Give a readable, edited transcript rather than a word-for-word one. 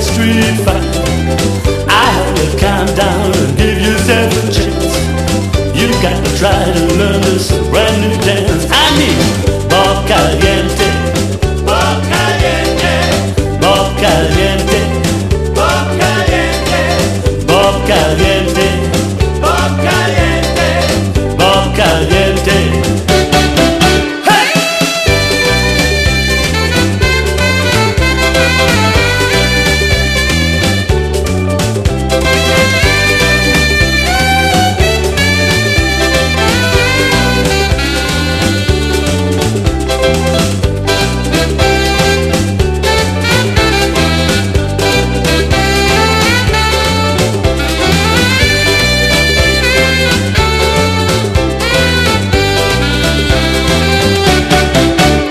street fight. I have to calm down and give you second chance. You got to try to